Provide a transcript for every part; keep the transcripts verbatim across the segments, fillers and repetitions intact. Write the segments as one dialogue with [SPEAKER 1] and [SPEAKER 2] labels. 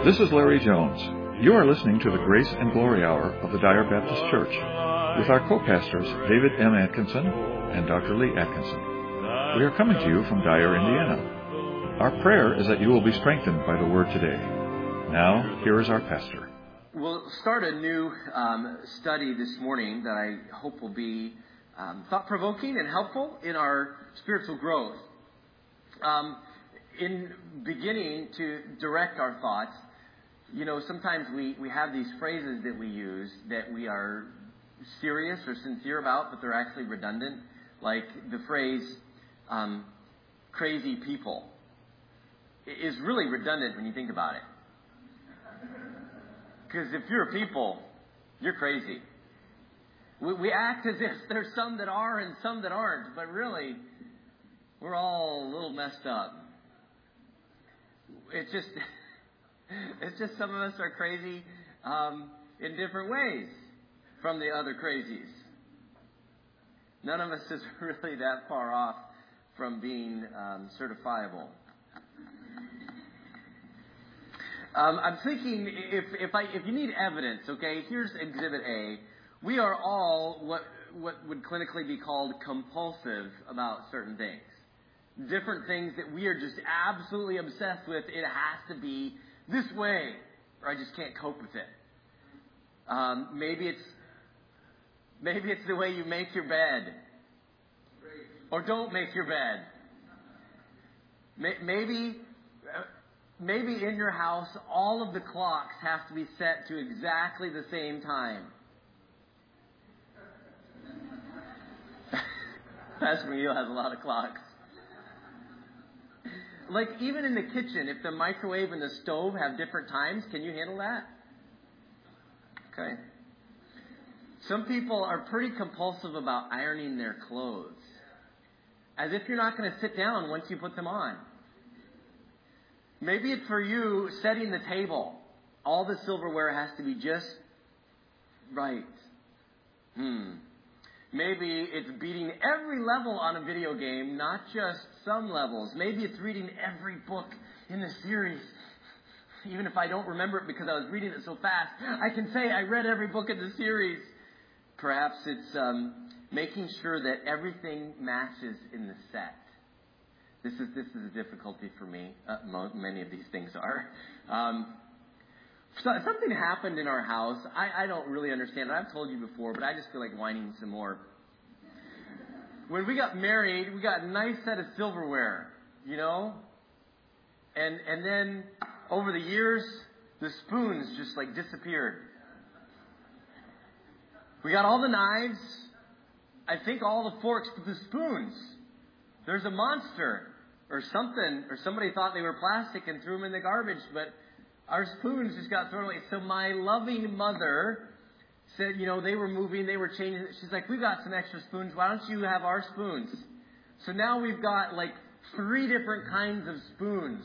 [SPEAKER 1] This is Larry Jones. You are listening to the Grace and Glory Hour of the Dyer Baptist Church with our co-pastors David M. Atkinson and Doctor Lee Atkinson. We are coming to you from Dyer, Indiana. Our prayer is that you will be strengthened by the Word today. Now, here is our pastor.
[SPEAKER 2] We'll start a new um, study this morning that I hope will be um, thought-provoking and helpful in our spiritual growth. Um, in beginning to direct our thoughts, you know, sometimes we, we have these phrases that we use that we are serious or sincere about, but they're actually redundant. Like the phrase, um, crazy people is really redundant when you think about it. Because if you're a people, you're crazy. We, we act as if there's some that are and some that aren't, but really, we're all a little messed up. It's just... It's just some of us are crazy um, in different ways from the other crazies. None of us is really that far off from being um, certifiable. Um, I'm thinking if if I if you need evidence, okay, here's Exhibit A. We are all what what would clinically be called compulsive about certain things. Different things that we are just absolutely obsessed with. It has to be this way, or I just can't cope with it. Um, maybe it's maybe it's the way you make your bed, or don't make your bed. Maybe maybe in your house all of the clocks have to be set to exactly the same time. Pastor McNeil has a lot of clocks. Like, even in the kitchen, if the microwave and the stove have different times, can you handle that? Okay. Some people are pretty compulsive about ironing their clothes. As if you're not going to sit down once you put them on. Maybe it's for you setting the table. All the silverware has to be just right. Hmm. Maybe it's beating every level on a video game, not just some levels. Maybe it's reading every book in the series. Even if I don't remember it because I was reading it so fast, I can say I read every book in the series. Perhaps it's um, making sure that everything matches in the set. This is this is a difficulty for me. Uh, many of these things are. Um, So something happened in our house. I, I don't really understand it. I've told you before, but I just feel like whining some more. When we got married, we got a nice set of silverware, you know? And and then over the years, the spoons just like disappeared. We got all the knives. I think all the forks, but the spoons. There's a monster or something, or somebody thought they were plastic and threw them in the garbage, but our spoons just got thrown away. So my loving mother said, you know, they were moving, they were changing. She's like, we've got some extra spoons. Why don't you have our spoons? So now we've got like three different kinds of spoons.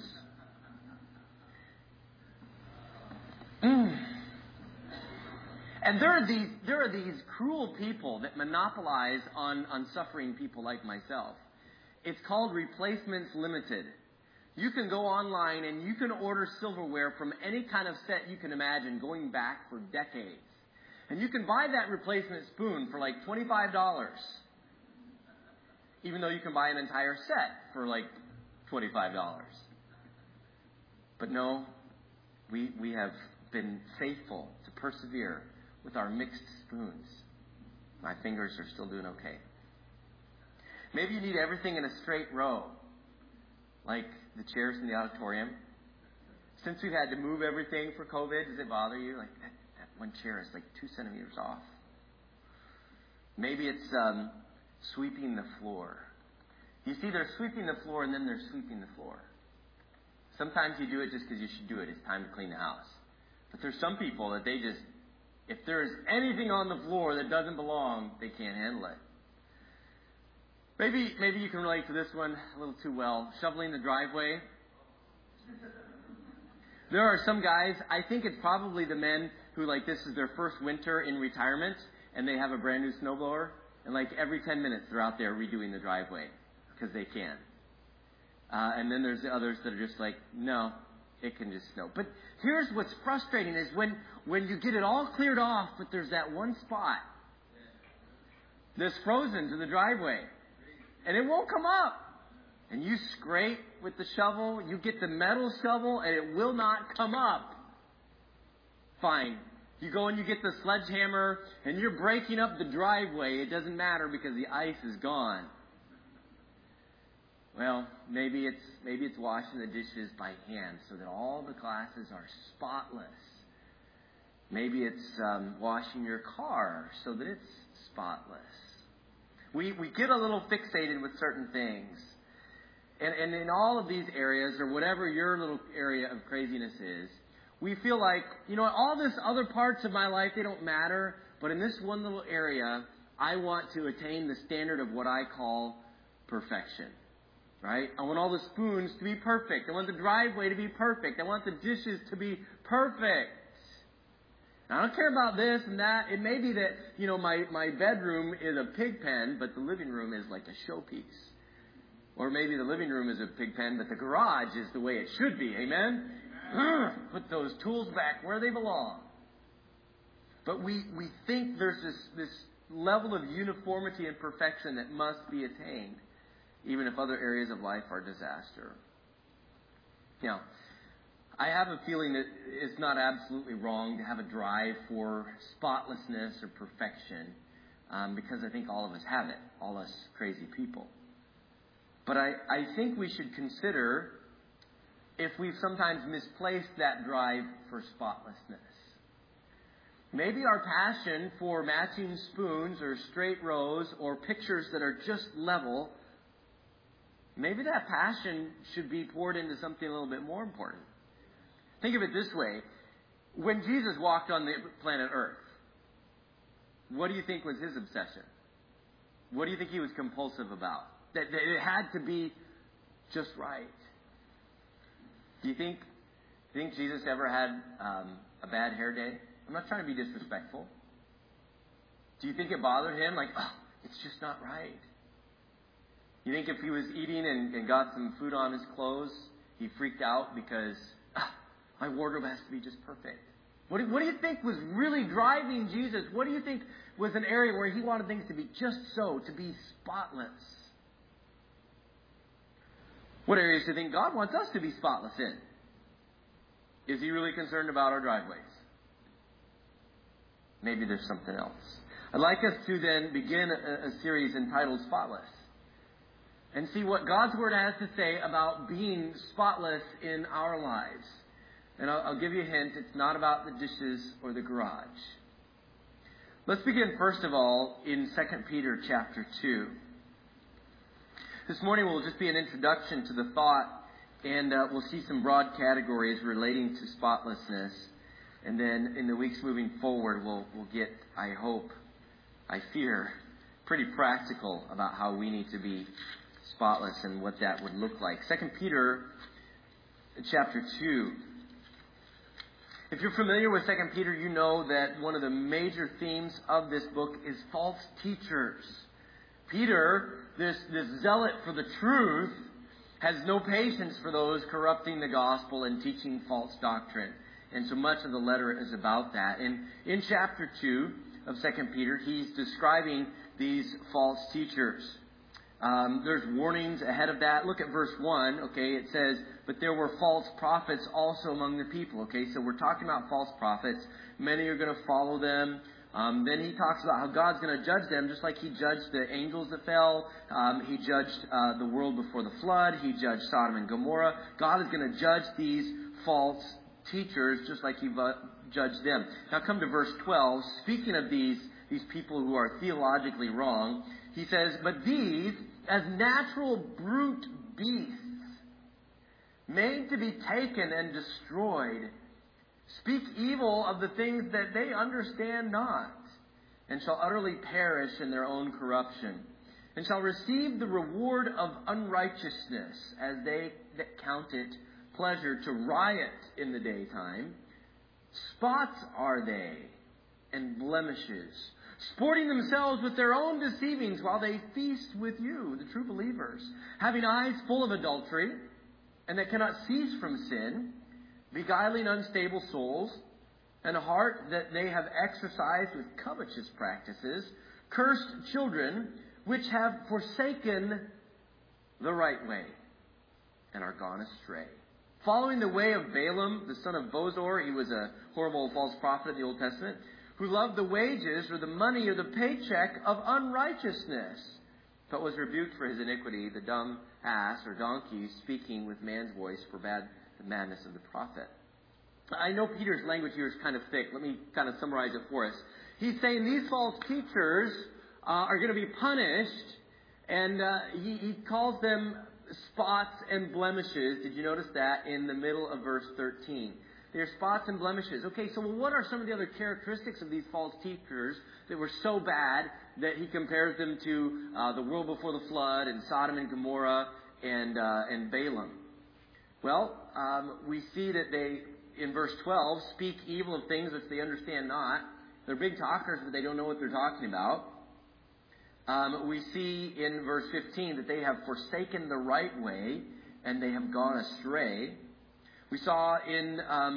[SPEAKER 2] Mm. And there are these there are these cruel people that monopolize on, on suffering people like myself. It's called Replacements Limited. You can go online and you can order silverware from any kind of set you can imagine going back for decades. And you can buy that replacement spoon for like twenty-five dollars. Even though you can buy an entire set for like twenty-five dollars. But no, we, we have been faithful to persevere with our mixed spoons. My fingers are still doing okay. Maybe you need everything in a straight row. Like the chairs in the auditorium. Since we've had to move everything for COVID, does it bother you? Like that, that one chair is like two centimeters off. Maybe it's um, sweeping the floor. You see, they're sweeping the floor and then they're sweeping the floor. Sometimes you do it just because you should do it. It's time to clean the house. But there's some people that they just, if there's anything on the floor that doesn't belong, they can't handle it. Maybe maybe you can relate to this one a little too well. Shoveling the driveway. There are some guys, I think it's probably the men who, like, this is their first winter in retirement, and they have a brand new snowblower, and like every ten minutes they're out there redoing the driveway because they can. Uh, and then there's the others that are just like, no, it can just snow. But here's what's frustrating is when, when you get it all cleared off, but there's that one spot that's frozen to the driveway. And it won't come up. And you scrape with the shovel, you get the metal shovel, and it will not come up. Fine. You go and you get the sledgehammer, and you're breaking up the driveway. It doesn't matter because the ice is gone. Well, maybe it's maybe it's washing the dishes by hand so that all the glasses are spotless. Maybe it's um, washing your car so that it's spotless. We we get a little fixated with certain things. And, and in all of these areas, or whatever your little area of craziness is, we feel like, you know, all this other parts of my life, they don't matter. But in this one little area, I want to attain the standard of what I call perfection. Right? I want all the spoons to be perfect. I want the driveway to be perfect. I want the dishes to be perfect. I don't care about this and that. It may be that, you know, my, my bedroom is a pig pen, but the living room is like a showpiece. Or maybe the living room is a pig pen, but the garage is the way it should be. Amen? Amen. Put those tools back where they belong. But we, we think there's this, this level of uniformity and perfection that must be attained, even if other areas of life are disaster. Now, I have a feeling that it's not absolutely wrong to have a drive for spotlessness or perfection, um, because I think all of us have it, all us crazy people. But I, I think we should consider if we've sometimes misplaced that drive for spotlessness. Maybe our passion for matching spoons or straight rows or pictures that are just level, maybe that passion should be poured into something a little bit more important. Think of it this way. When Jesus walked on the planet Earth, what do you think was his obsession? What do you think he was compulsive about? That, that it had to be just right. Do you think, do you think Jesus ever had um, a bad hair day? I'm not trying to be disrespectful. Do you think it bothered him? Like, oh, it's just not right. You think if he was eating and, and got some food on his clothes, he freaked out because ah, my wardrobe has to be just perfect? What do, what do you think was really driving Jesus? What do you think was an area where he wanted things to be just so, to be spotless? What areas do you think God wants us to be spotless in? Is he really concerned about our driveways? Maybe there's something else. I'd like us to then begin a, a series entitled Spotless and see what God's Word has to say about being spotless in our lives. And I'll, I'll give you a hint. It's not about the dishes or the garage. Let's begin, first of all, in Second Peter chapter two. This morning will just be an introduction to the thought, and uh, we'll see some broad categories relating to spotlessness. And then in the weeks moving forward, we'll, we'll get, I hope, I fear, pretty practical about how we need to be spotless and what that would look like. Second Peter chapter two. If you're familiar with Second Peter, you know that one of the major themes of this book is false teachers. Peter, this, this zealot for the truth, has no patience for those corrupting the gospel and teaching false doctrine. And so much of the letter is about that. And in chapter two of Second Peter, he's describing these false teachers. Um, there's warnings ahead of that. Look at verse one, okay? It says, but there were false prophets also among the people, okay? So we're talking about false prophets. Many are going to follow them. Um, then he talks about how God's going to judge them just like he judged the angels that fell. Um, he judged uh, the world before the flood. He judged Sodom and Gomorrah. God is going to judge these false teachers just like he uh, judged them. Now come to verse twelve. Speaking of these, these people who are theologically wrong, he says, but these, as natural brute beasts, made to be taken and destroyed, speak evil of the things that they understand not, and shall utterly perish in their own corruption, and shall receive the reward of unrighteousness, as they that count it pleasure to riot in the daytime. Spots are they, and blemishes, sporting themselves with their own deceivings while they feast with you, the true believers, having eyes full of adultery, and that cannot cease from sin, beguiling unstable souls, and a heart that they have exercised with covetous practices, cursed children, which have forsaken the right way, and are gone astray. Following the way of Balaam, the son of Bosor, he was a horrible false prophet of the Old Testament, who loved the wages or the money or the paycheck of unrighteousness, but was rebuked for his iniquity, the dumb ass or donkey speaking with man's voice forbade the madness of the prophet. I know Peter's language here is kind of thick. Let me kind of summarize it for us. He's saying these false teachers uh, are going to be punished, and uh, he, he calls them spots and blemishes. Did you notice that in the middle of verse thirteen? They're spots and blemishes. Okay, so what are some of the other characteristics of these false teachers that were so bad that he compares them to uh, the world before the flood and Sodom and Gomorrah and uh, and Balaam? Well, um, we see that they, in verse twelve, speak evil of things which they understand not. They're big talkers, but they don't know what they're talking about. Um, we see in verse fifteen that they have forsaken the right way and they have gone astray. We saw in um,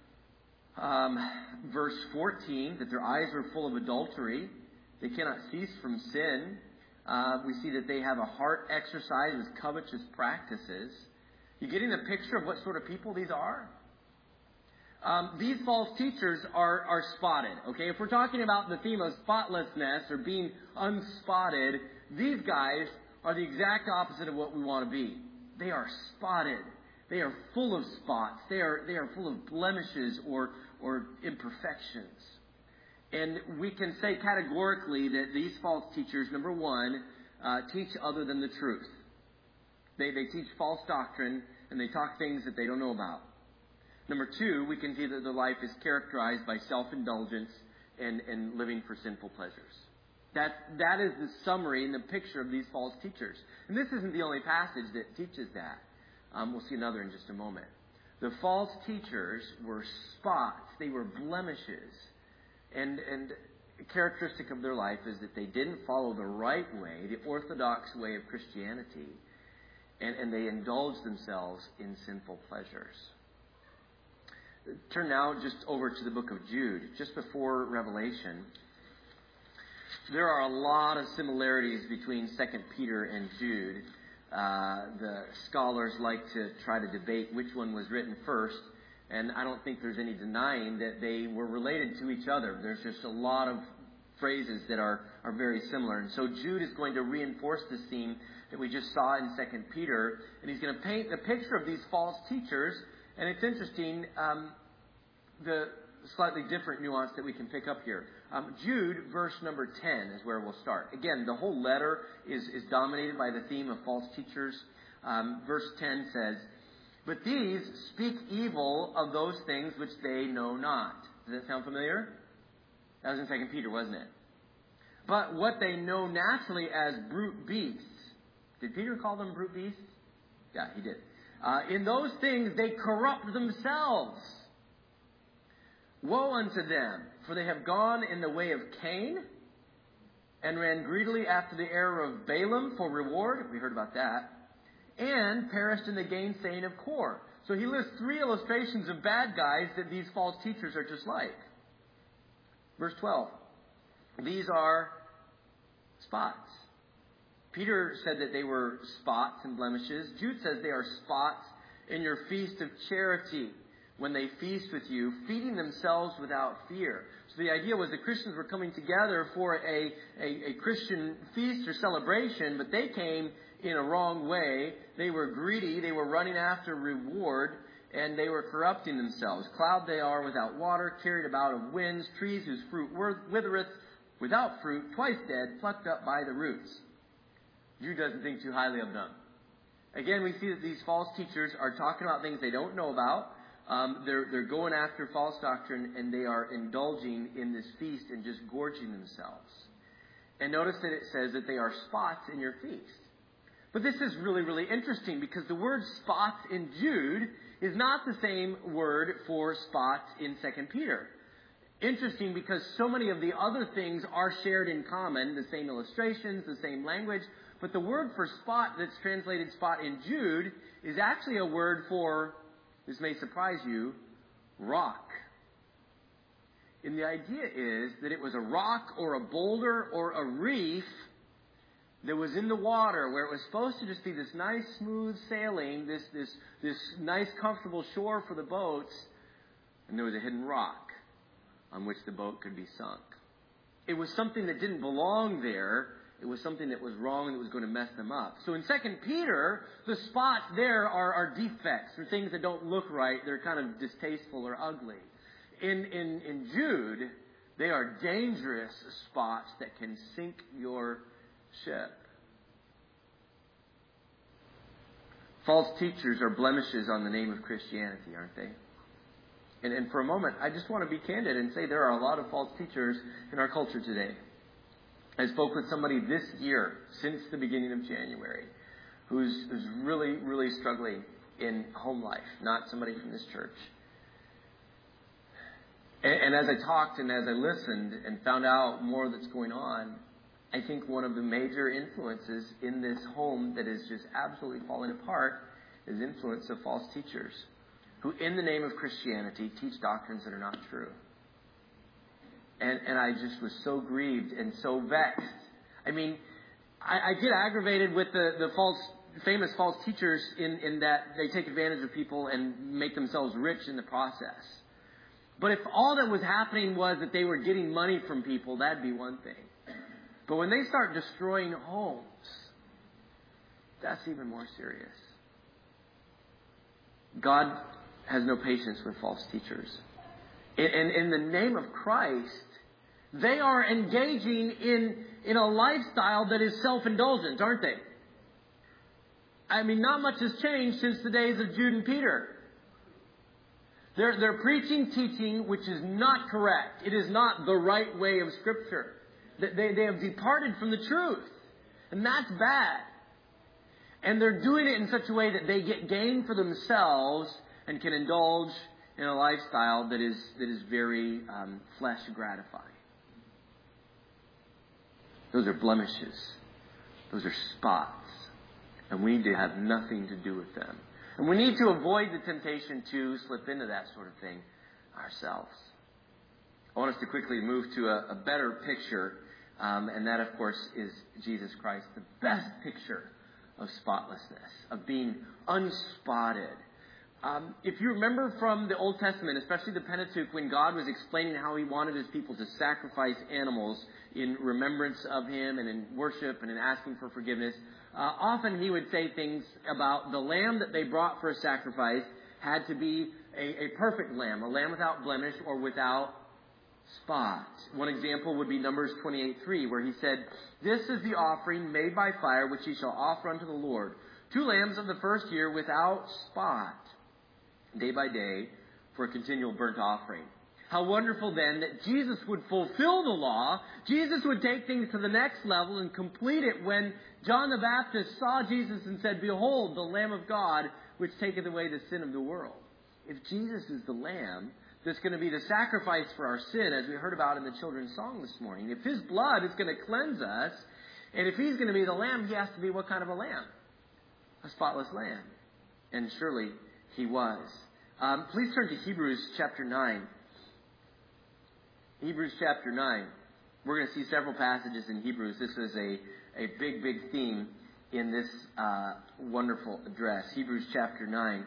[SPEAKER 2] um, verse fourteen that their eyes are full of adultery. They cannot cease from sin. Uh, we see that they have a heart exercised with covetous practices. You getting the picture of what sort of people these are? Um, these false teachers are, are spotted. Okay, if we're talking about the theme of spotlessness or being unspotted, these guys are the exact opposite of what we want to be. They are spotted. They are full of spots. They are they are full of blemishes or or imperfections. And we can say categorically that these false teachers, number one, uh, teach other than the truth. They they teach false doctrine and they talk things that they don't know about. Number two, we can see that their life is characterized by self-indulgence and, and living for sinful pleasures. That that is the summary and the picture of these false teachers. And this isn't the only passage that teaches that. Um, we'll see another in just a moment. The false teachers were spots. They were blemishes. And, and a characteristic of their life is that they didn't follow the right way, the orthodox way of Christianity, and, and they indulged themselves in sinful pleasures. Turn now just over to the book of Jude, just before Revelation. There are a lot of similarities between Second Peter and Jude. Uh, the scholars like to try to debate which one was written first, and I don't think there's any denying that they were related to each other. There's just a lot of phrases that are, are very similar. And so Jude is going to reinforce this theme that we just saw in Second Peter, and he's going to paint the picture of these false teachers. And it's interesting, um, the slightly different nuance that we can pick up here. Um, Jude, verse number ten, is where we'll start. Again, the whole letter is, is dominated by the theme of false teachers. Um, verse ten says, "But these speak evil of those things which they know not." Does that sound familiar? That was in Second Peter, wasn't it? "But what they know naturally as brute beasts." Did Peter call them brute beasts? Yeah, he did. Uh, "in those things they corrupt themselves. Woe unto them, for they have gone in the way of Cain, and ran greedily after the error of Balaam for reward." We heard about that. "And perished in the gainsaying of Kor." So he lists three illustrations of bad guys that these false teachers are just like. Verse twelve. These are spots. Peter said that they were spots and blemishes. Jude says they are spots in your feast of charity, when they feast with you, feeding themselves without fear. So the idea was the Christians were coming together for a, a, a Christian feast or celebration, but they came in a wrong way. They were greedy, they were running after reward, and they were corrupting themselves. "Cloud they are without water, carried about of winds, trees whose fruit withereth, without fruit, twice dead, plucked up by the roots." Jude doesn't think too highly of them. Again, we see that these false teachers are talking about things they don't know about. Um, they're, they're going after false doctrine, and they are indulging in this feast and just gorging themselves. And notice that it says that they are spots in your feast. But this is really, really interesting, because the word spots in Jude is not the same word for spots in Second Peter. Interesting, because so many of the other things are shared in common, the same illustrations, the same language, but the word for spot that's translated spot in Jude is actually a word for this may surprise you, rock. And the idea is that it was a rock or a boulder or a reef that was in the water where it was supposed to just be this nice, smooth sailing, this, this, this nice, comfortable shore for the boats, and there was a hidden rock on which the boat could be sunk. It was something that didn't belong there. It was something that was wrong that was going to mess them up. So in Second Peter, the spots there are, are defects or things that don't look right. They're kind of distasteful or ugly. In, in, in Jude, they are dangerous spots that can sink your ship. False teachers are blemishes on the name of Christianity, aren't they? And, and for a moment, I just want to be candid and say there are a lot of false teachers in our culture today. I spoke with somebody this year, since the beginning of January, who's, who's really, really struggling in home life, not somebody from this church. And, and as I talked and as I listened and found out more that's going on, I think one of the major influences in this home that is just absolutely falling apart is the influence of false teachers who, in the name of Christianity, teach doctrines that are not true. And, and I just was so grieved and so vexed. I mean, I, I get aggravated with the, the false, famous false teachers in, in that they take advantage of people and make themselves rich in the process. But if all that was happening was that they were getting money from people, that'd be one thing. But when they start destroying homes, that's even more serious. God has no patience with false teachers. And in, in the name of Christ, they are engaging in, in a lifestyle that is self-indulgent, aren't they? I mean, not much has changed since the days of Jude and Peter. They're, they're preaching, teaching, which is not correct. It is not the right way of Scripture. They, they have departed from the truth. And that's bad. And they're doing it in such a way that they get gain for themselves and can indulge in a lifestyle that is that is very um, flesh gratifying. Those are blemishes. Those are spots. And we need to have nothing to do with them. And we need to avoid the temptation to slip into that sort of thing ourselves. I want us to quickly move to a, a better picture, um, and that, of course, is Jesus Christ, the best picture of spotlessness, of being unspotted. Um, if you remember from the Old Testament, especially the Pentateuch, when God was explaining how He wanted His people to sacrifice animals in remembrance of Him and in worship and in asking for forgiveness, uh, often He would say things about the lamb that they brought for a sacrifice had to be a, a perfect lamb, a lamb without blemish or without spot. One example would be Numbers twenty-eight three, where He said, "This is the offering made by fire, which ye shall offer unto the Lord. Two lambs of the first year without spot, day by day, for a continual burnt offering." How wonderful then that Jesus would fulfill the law. Jesus would take things to the next level and complete it when John the Baptist saw Jesus and said, "Behold, the Lamb of God, which taketh away the sin of the world." If Jesus is the Lamb that's going to be the sacrifice for our sin, as we heard about in the children's song this morning, if His blood is going to cleanse us, and if He's going to be the Lamb, He has to be what kind of a lamb? A spotless lamb. And surely He was. Um, please turn to Hebrews chapter nine. Hebrews chapter nine. We're going to see several passages in Hebrews. This is a, a big, big theme in this uh, wonderful address. Hebrews chapter nine.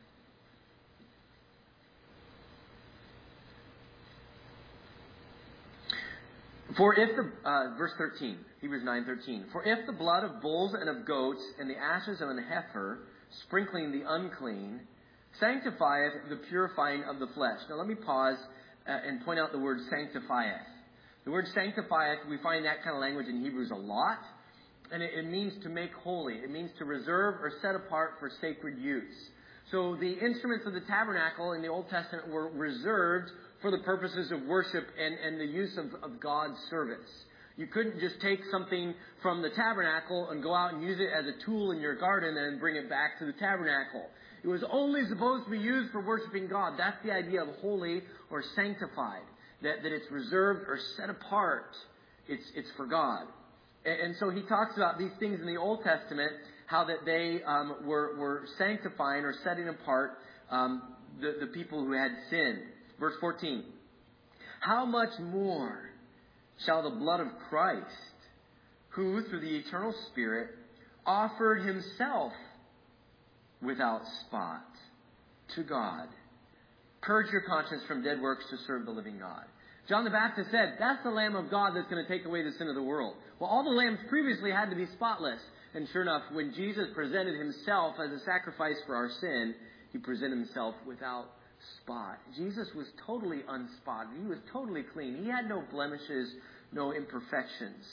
[SPEAKER 2] For if the, uh, verse thirteen, Hebrews nine thirteen. For if the blood of bulls and of goats and the ashes of an heifer, sprinkling the unclean, sanctifieth the purifying of the flesh. Now let me pause uh, and point out the word sanctifieth. The word sanctifieth, we find that kind of language in Hebrews a lot. And it, it means to make holy. It means to reserve or set apart for sacred use. So the instruments of the tabernacle in the Old Testament were reserved for the purposes of worship and, and the use of, of God's service. You couldn't just take something from the tabernacle and go out and use it as a tool in your garden and bring it back to the tabernacle. It was only supposed to be used for worshiping God. That's the idea of holy or sanctified. That, that it's reserved or set apart. It's, it's for God. And, and so he talks about these things in the Old Testament, how that they um, were, were sanctifying or setting apart um, the, the people who had sinned. Verse fourteen. How much more shall the blood of Christ, who through the eternal Spirit offered himself without spot to God, purge your conscience from dead works to serve the living God? John the Baptist said, that's the Lamb of God that's going to take away the sin of the world. Well, all the lambs previously had to be spotless. And sure enough, when Jesus presented himself as a sacrifice for our sin, he presented himself without spot. Jesus was totally unspotted. He was totally clean. He had no blemishes, no imperfections.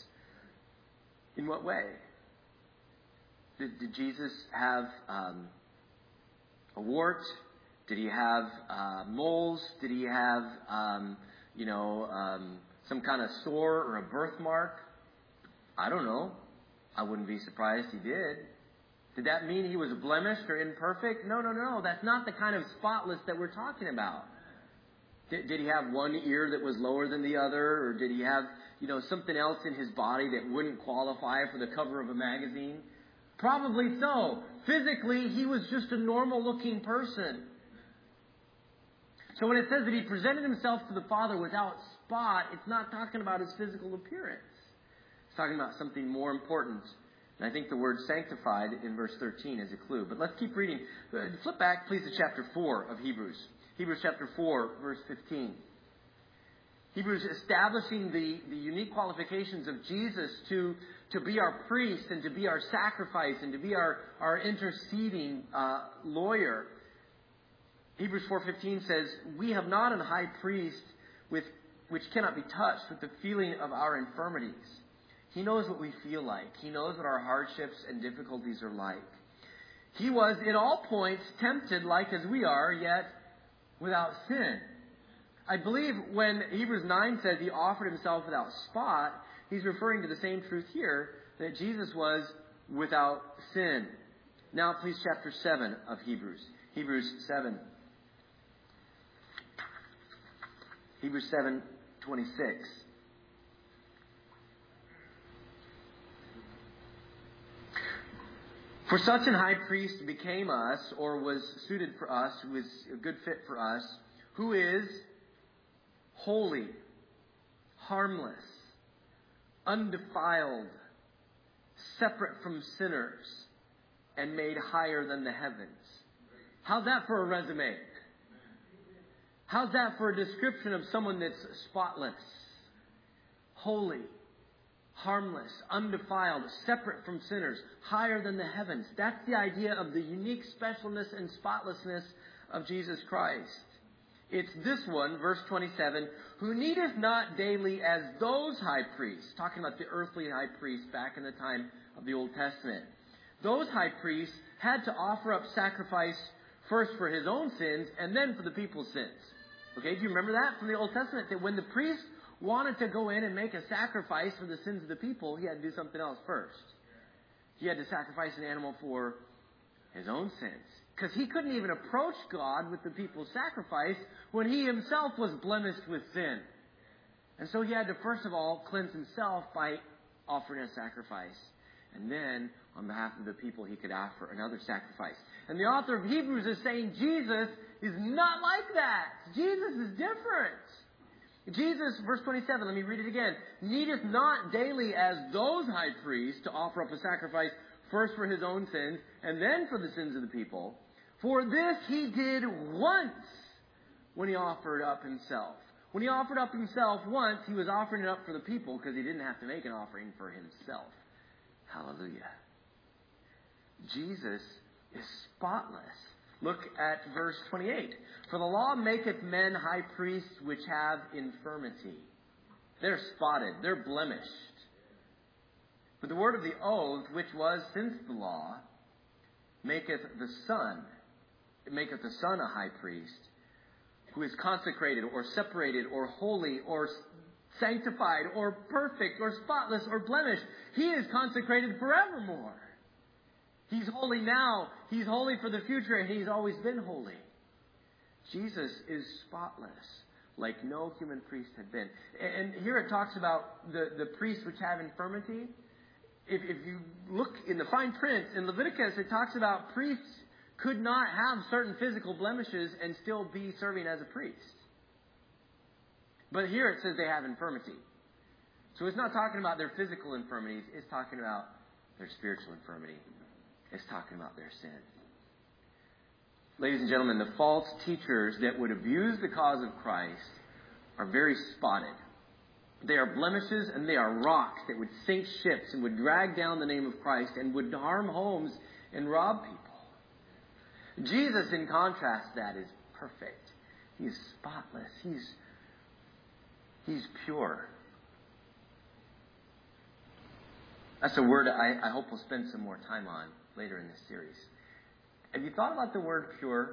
[SPEAKER 2] In what way? Did, did Jesus have um, a wart? Did he have uh, moles? Did he have, um, you know, um, some kind of sore or a birthmark? I don't know. I wouldn't be surprised he did. Did that mean he was blemished or imperfect? No, no, no. That's not the kind of spotless that we're talking about. Did, did he have one ear that was lower than the other? Or did he have, you know, something else in his body that wouldn't qualify for the cover of a magazine? Probably so. Physically, he was just a normal-looking person. So when it says that he presented himself to the Father without spot, it's not talking about his physical appearance. It's talking about something more important. And I think the word sanctified in verse thirteen is a clue. But let's keep reading. Flip back, please, to chapter four of Hebrews. Hebrews chapter four, verse fifteen. Hebrews establishing the, the unique qualifications of Jesus to, to be our priest and to be our sacrifice and to be our, our interceding uh, lawyer. Hebrews four fifteen says, we have not an high priest with which cannot be touched with the feeling of our infirmities. He knows what we feel like. He knows what our hardships and difficulties are like. He was in all points tempted like as we are, yet without sin. I believe when Hebrews nine says he offered himself without spot, he's referring to the same truth here, that Jesus was without sin. Now please, chapter seven of Hebrews. Hebrews seven. Hebrews seven twenty-six. For such an high priest became us, or was suited for us, who is a good fit for us, who is holy, harmless, undefiled, separate from sinners, and made higher than the heavens. How's that for a resume? How's that for a description of someone that's spotless, holy, harmless, undefiled, separate from sinners, higher than the heavens? That's the idea of the unique specialness and spotlessness of Jesus Christ. It's this one, verse twenty-seven, who needeth not daily as those high priests, talking about the earthly high priests back in the time of the Old Testament. Those high priests had to offer up sacrifice first for his own sins and then for the people's sins. Okay, do you remember that from the Old Testament? That when the priest wanted to go in and make a sacrifice for the sins of the people, he had to do something else first. He had to sacrifice an animal for his own sins. Because he couldn't even approach God with the people's sacrifice when he himself was blemished with sin. And so he had to first of all cleanse himself by offering a sacrifice. And then, on behalf of the people, he could offer another sacrifice. And the author of Hebrews is saying Jesus is not like that. Jesus is different. Jesus, verse twenty-seven, let me read it again. Needeth not daily as those high priests to offer up a sacrifice first for his own sins and then for the sins of the people. For this he did once when he offered up himself. When he offered up himself once, he was offering it up for the people because he didn't have to make an offering for himself. Hallelujah. Jesus is spotless. Look at verse twenty-eight. For the law maketh men high priests which have infirmity. They're spotted. They're blemished. But the word of the oath, which was since the law, maketh the Son, it maketh the Son a high priest, who is consecrated or separated or holy or sanctified or perfect or spotless or blemished. He is consecrated forevermore. He's holy now. He's holy for the future, and he's always been holy. Jesus is spotless, like no human priest had been. And here it talks about the, the priests which have infirmity. If, if you look in the fine print in Leviticus, it talks about priests could not have certain physical blemishes and still be serving as a priest. But here it says they have infirmity. So it's not talking about their physical infirmities. It's talking about their spiritual infirmity. It's talking about their sin. Ladies and gentlemen, the false teachers that would abuse the cause of Christ are very spotted. They are blemishes and they are rocks that would sink ships and would drag down the name of Christ and would harm homes and rob people. Jesus, in contrast, that is perfect. He is spotless. He's, he's pure. That's a word I, I hope we'll spend some more time on later in this series. Have you thought about the word pure?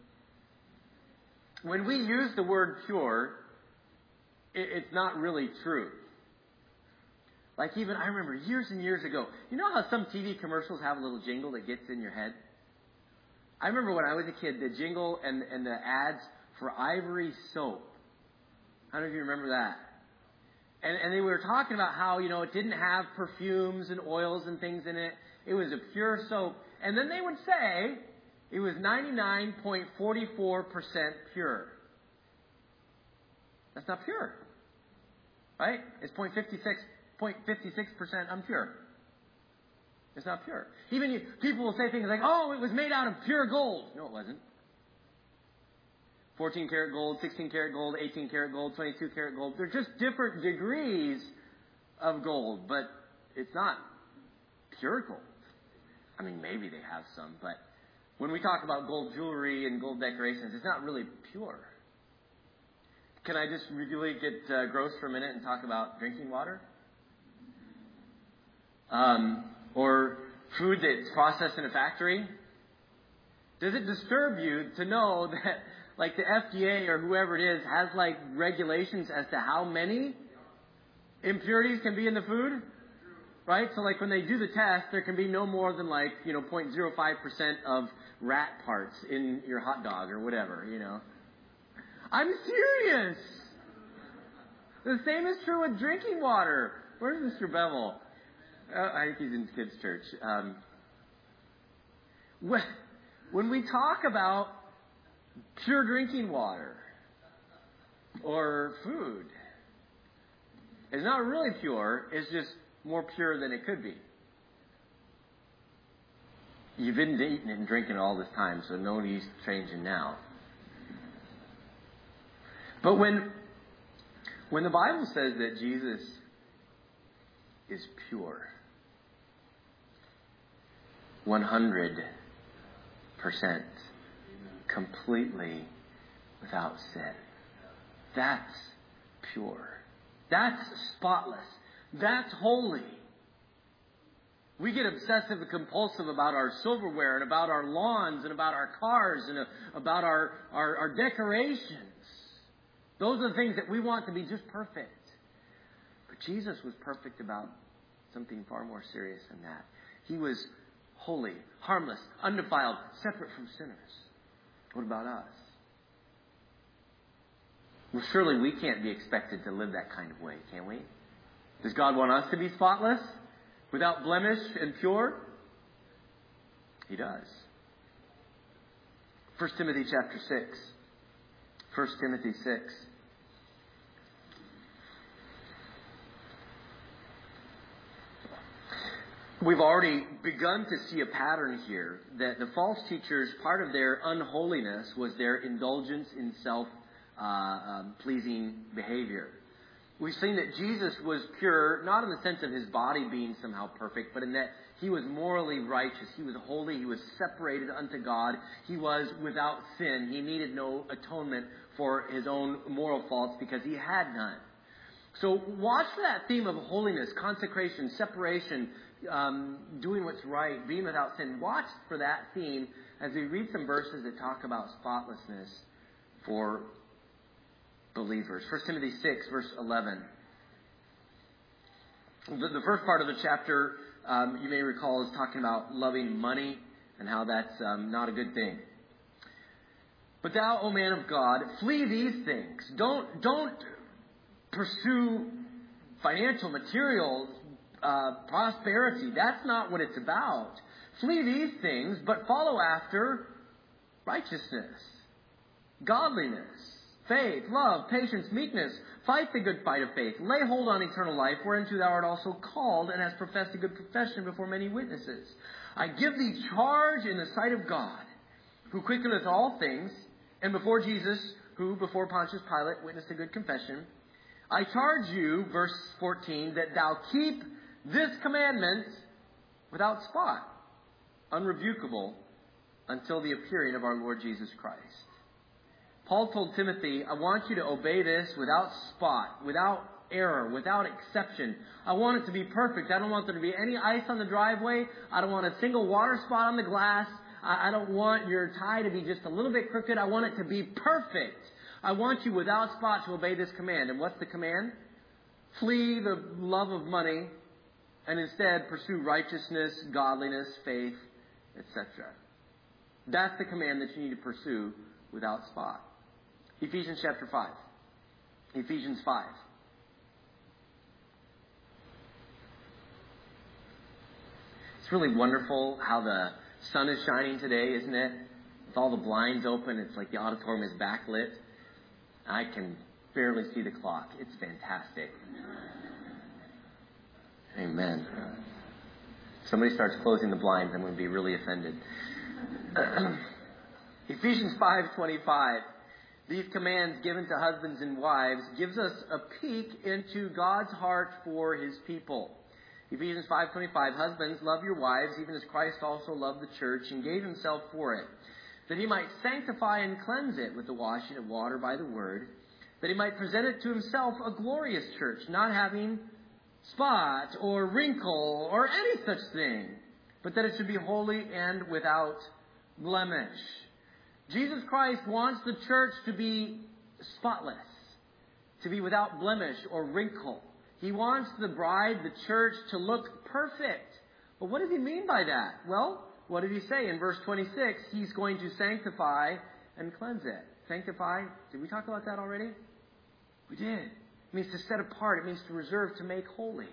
[SPEAKER 2] When we use the word pure, it, it's not really true. Like even, I remember years and years ago, you know how some T V commercials have a little jingle that gets in your head? I remember when I was a kid, the jingle and, and the ads for Ivory soap. How many of you remember that? And, and they were talking about how, you know, it didn't have perfumes and oils and things in it. It was a pure soap. And then they would say it was ninety-nine point four four percent pure. That's not pure. Right? It's zero point five six percent unpure. It's not pure. Even you, people will say things like, oh, it was made out of pure gold. No, it wasn't. fourteen karat gold, sixteen karat gold, eighteen karat gold, twenty-two karat gold. They're just different degrees of gold, but it's not pure gold. I mean, maybe they have some, but when we talk about gold jewelry and gold decorations, it's not really pure. Can I just really get uh, gross for a minute and talk about drinking water? Um, or food that's processed in a factory? Does it disturb you to know that, like, the F D A or whoever it is has, like, regulations as to how many impurities can be in the food? Right? So, like, when they do the test, there can be no more than, like, you know, zero point zero five percent of rat parts in your hot dog or whatever, you know. I'm serious! The same is true with drinking water. Where's Mister Bevel? Uh, I think he's in kids' church. Um, when, when we talk about pure drinking water or food, it's not really pure. It's just more pure than it could be. You've been eating it and drinking it all this time, so no use changing now. But when when the Bible says that Jesus is pure, one hundred percent, completely without sin, that's pure. That's spotless. That's holy. We get obsessive and compulsive about our silverware and about our lawns and about our cars and about our, our, our decorations. Those are the things that we want to be just perfect. But Jesus was perfect about something far more serious than that. He was holy, harmless, undefiled, separate from sinners. What about us? Well, surely we can't be expected to live that kind of way, can we? Does God want us to be spotless, without blemish and pure? He does. First Timothy chapter six. First Timothy six. We've already begun to see a pattern here that the false teachers, part of their unholiness was their indulgence in self-pleasing uh, um, behavior. We've seen that Jesus was pure, not in the sense of his body being somehow perfect, but in that he was morally righteous. He was holy. He was separated unto God. He was without sin. He needed no atonement for his own moral faults because he had none. So watch for that theme of holiness, consecration, separation, um, doing what's right, being without sin. Watch for that theme as we read some verses that talk about spotlessness for believers. First Timothy six, verse eleven. The, the first part of the chapter, um, you may recall, is talking about loving money and how that's um, not a good thing. But thou, O man of God, flee these things. Don't don't pursue financial, material uh, prosperity. That's not what it's about. Flee these things, but follow after righteousness, godliness, faith, love, patience, meekness. Fight the good fight of faith. Lay hold on eternal life, whereunto thou art also called, and hast professed a good profession before many witnesses. I give thee charge in the sight of God, who quickeneth all things, and before Jesus, who before Pontius Pilate witnessed a good confession. I charge you, verse fourteen, that thou keep this commandment without spot, unrebukable, until the appearing of our Lord Jesus Christ. Paul told Timothy, I want you to obey this without spot, without error, without exception. I want it to be perfect. I don't want there to be any ice on the driveway. I don't want a single water spot on the glass. I don't want your tie to be just a little bit crooked. I want it to be perfect. I want you without spot to obey this command. And what's the command? Flee the love of money and instead pursue righteousness, godliness, faith, et cetera. That's the command that you need to pursue without spot. Ephesians chapter five. Ephesians five. It's really wonderful how the sun is shining today, isn't it? With all the blinds open, it's like the auditorium is backlit. I can barely see the clock. It's fantastic. Amen. If somebody starts closing the blinds, I'm going to be really offended. Ephesians five twenty-five. These commands given to husbands and wives gives us a peek into God's heart for His people. Ephesians five twenty-five. Husbands, love your wives, even as Christ also loved the church and gave Himself for it, that He might sanctify and cleanse it with the washing of water by the word, that He might present it to Himself a glorious church, not having spot or wrinkle or any such thing, but that it should be holy and without blemish. Jesus Christ wants the church to be spotless, to be without blemish or wrinkle. He wants the bride, the church, to look perfect. But what does He mean by that? Well, what did He say in verse twenty-six? He's going to sanctify and cleanse it. Sanctify, did we talk about that already? We did. It means to set apart. It means to reserve, to make holy.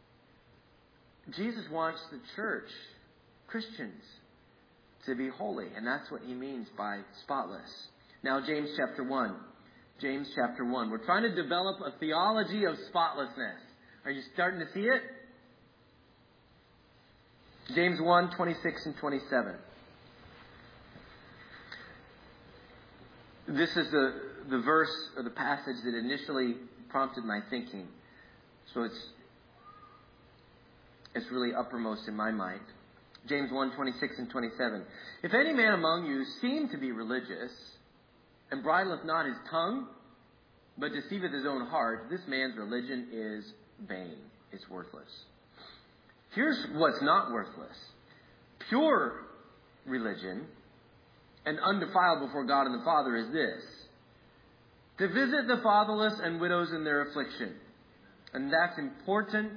[SPEAKER 2] Jesus wants the church, Christians, to be holy. And that's what He means by spotless. Now, James chapter one. James chapter one. We're trying to develop a theology of spotlessness. Are you starting to see it? James one, twenty-six and twenty-seven. This is the, the verse or the passage that initially prompted my thinking. So it's it's really uppermost in my mind. James one, twenty-six and twenty-seven. If any man among you seem to be religious, and bridleth not his tongue, but deceiveth his own heart, this man's religion is vain. It's worthless. Here's what's not worthless. Pure religion and undefiled before God and the Father is this: to visit the fatherless and widows in their affliction. And that's important.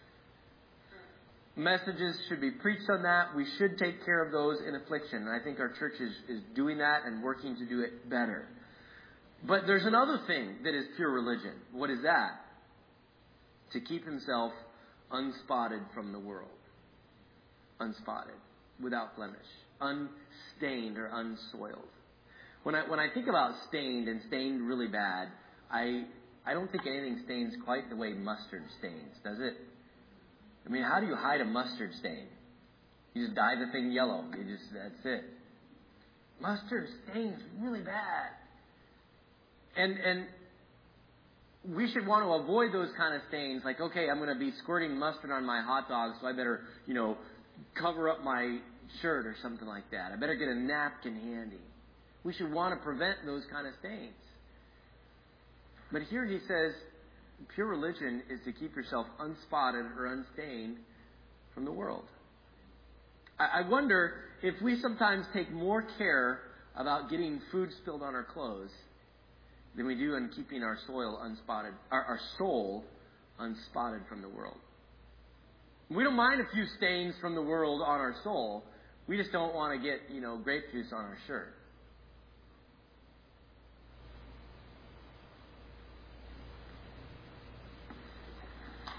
[SPEAKER 2] Messages should be preached on that. We should take care of those in affliction. And I think our church is, is doing that and working to do it better. But there's another thing that is pure religion. What is that? To keep himself unspotted from the world. Unspotted. Without blemish. Unstained or unsoiled. When I when I think about stained and stained really bad, I I don't think anything stains quite the way mustard stains, does it? I mean, how do you hide a mustard stain? You just dye the thing yellow. You just that's it. Mustard stains really bad. And and we should want to avoid those kind of stains. Like, okay, I'm going to be squirting mustard on my hot dog, so I better, you know, cover up my shirt or something like that. I better get a napkin handy. We should want to prevent those kind of stains. But here he says, pure religion is to keep yourself unspotted or unstained from the world. I wonder if we sometimes take more care about getting food spilled on our clothes than we do in keeping our soil unspotted, our, our soul unspotted from the world. We don't mind a few stains from the world on our soul. We just don't want to get, you know, grape juice on our shirt.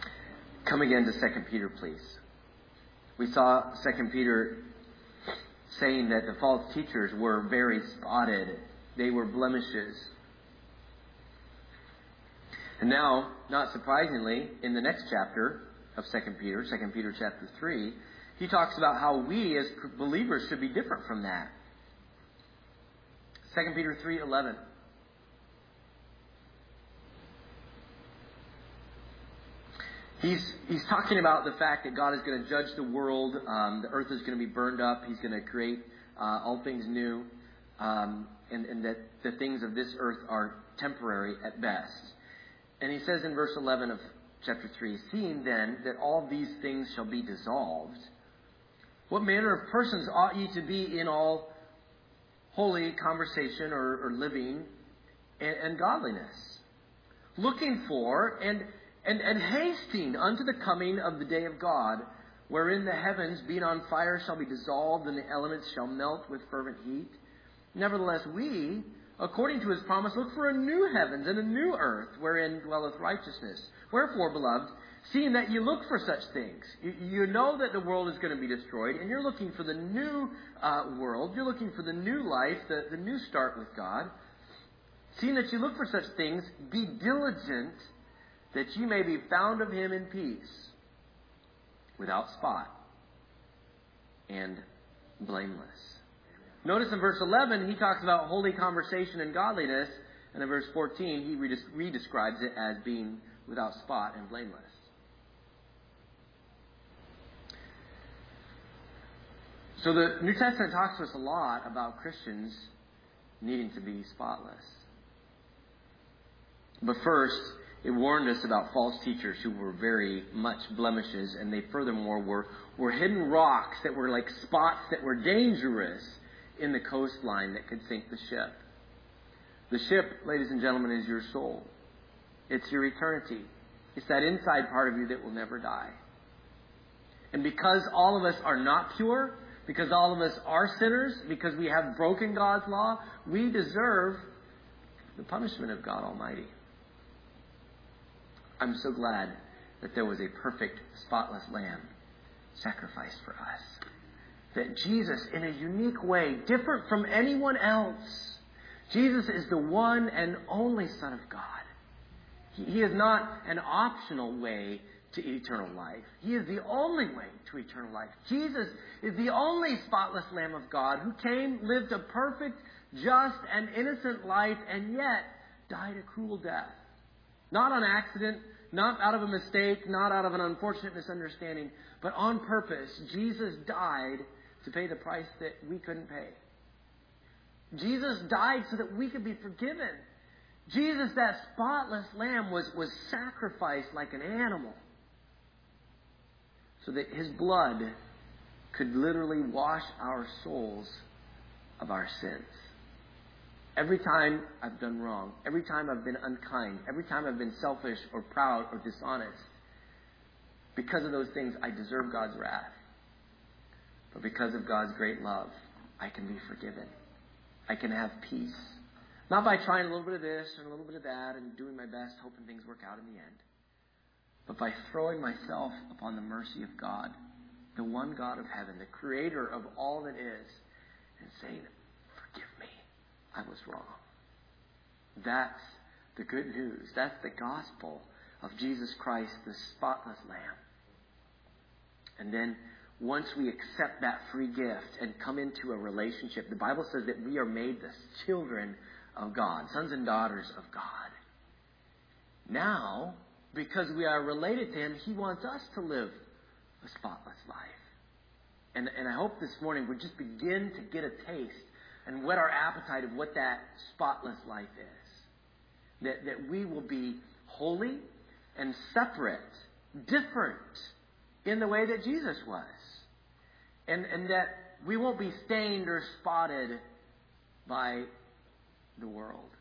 [SPEAKER 2] Come again to Second Peter, please. We saw Second Peter saying that the false teachers were very spotted. They were blemishes. And now, not surprisingly, in the next chapter of Second Peter, Second Peter chapter three, he talks about how we as believers should be different from that. Second Peter three eleven. He's he's talking about the fact that God is going to judge the world. Um, the earth is going to be burned up. He's going to create uh, all things new. Um, and, and that the things of this earth are temporary at best. And he says in verse eleven of chapter three, seeing then that all these things shall be dissolved, what manner of persons ought ye to be in all holy conversation or, or living and, and godliness, looking for and And, and hasting unto the coming of the day of God, wherein the heavens, being on fire, shall be dissolved, and the elements shall melt with fervent heat. Nevertheless, we, according to his promise, look for a new heavens and a new earth, wherein dwelleth righteousness. Wherefore, beloved, seeing that you look for such things, you, you know that the world is going to be destroyed, and you're looking for the new uh, world, you're looking for the new life, the, the new start with God. Seeing that you look for such things, be diligent that ye may be found of him in peace, without spot, and blameless. Notice in verse eleven, he talks about holy conversation and godliness, and in verse fourteen, he redescribes it as being without spot and blameless. So the New Testament talks to us a lot about Christians needing to be spotless. But first, it warned us about false teachers who were very much blemishes, and they furthermore were, were hidden rocks that were like spots that were dangerous in the coastline that could sink the ship. The ship, ladies and gentlemen, is your soul. It's your eternity. It's that inside part of you that will never die. And because all of us are not pure, because all of us are sinners, because we have broken God's law, we deserve the punishment of God Almighty. I'm so glad that there was a perfect, spotless lamb sacrificed for us. That Jesus, in a unique way, different from anyone else, Jesus is the one and only Son of God. He, he is not an optional way to eternal life. He is the only way to eternal life. Jesus is the only spotless Lamb of God who came, lived a perfect, just, and innocent life, and yet died a cruel death. Not on accident, not out of a mistake, not out of an unfortunate misunderstanding, but on purpose. Jesus died to pay the price that we couldn't pay. Jesus died so that we could be forgiven. Jesus, that spotless lamb, was, was sacrificed like an animal so that his blood could literally wash our souls of our sins. Every time I've done wrong, every time I've been unkind, every time I've been selfish or proud or dishonest, because of those things, I deserve God's wrath. But because of God's great love, I can be forgiven. I can have peace. Not by trying a little bit of this and a little bit of that and doing my best, hoping things work out in the end, but by throwing myself upon the mercy of God, the one God of heaven, the creator of all that is, and saying, forgive me. I was wrong. That's the good news. That's the gospel of Jesus Christ, the spotless Lamb. And then once we accept that free gift and come into a relationship, the Bible says that we are made the children of God, sons and daughters of God. Now, because we are related to Him, He wants us to live a spotless life. And, and I hope this morning we just begin to get a taste and whet our appetite of what that spotless life is. That, that we will be holy and separate, different in the way that Jesus was. And, and that we won't be stained or spotted by the world.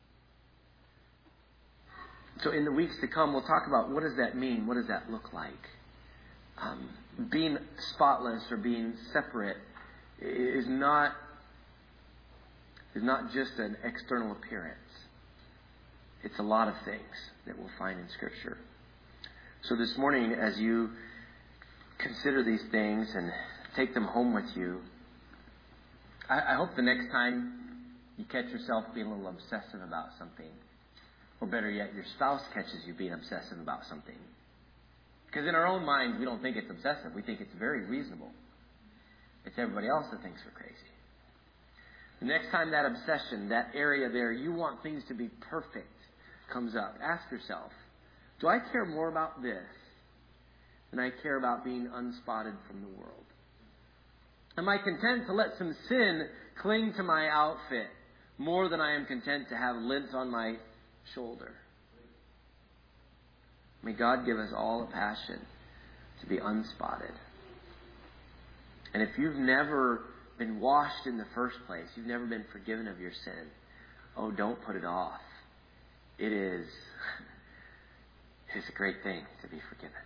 [SPEAKER 2] So in the weeks to come, we'll talk about what does that mean? What does that look like? Um, being spotless or being separate is not is not just an external appearance. It's a lot of things that we'll find in Scripture. So this morning, as you consider these things and take them home with you, I, I hope the next time you catch yourself being a little obsessive about something, or better yet, your spouse catches you being obsessive about something. Because in our own minds, we don't think it's obsessive. We think it's very reasonable. It's everybody else that thinks we're crazy. The next time that obsession, that area there, you want things to be perfect, comes up, ask yourself, do I care more about this than I care about being unspotted from the world? Am I content to let some sin cling to my outfit more than I am content to have lint on my shoulder? May God give us all a passion to be unspotted. And if you've never been washed in the first place, you've never been forgiven of your sin, oh, don't put it off. It is, it is a great thing to be forgiven.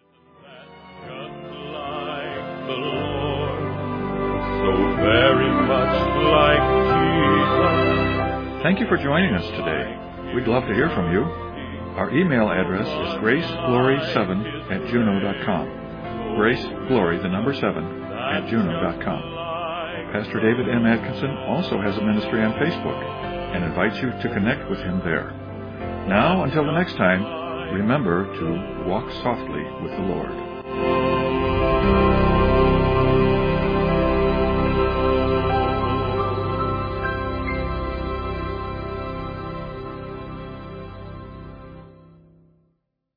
[SPEAKER 3] Like the Lord, so very much like Jesus.
[SPEAKER 1] Thank you for joining us today. We'd love to hear from you. Our email address is grace glory seven at juno dot com. Grace Glory, the number seven, at juno dot com. Pastor David M. Atkinson also has a ministry on Facebook and invites you to connect with him there. Now, until the next time, remember to walk softly with the Lord.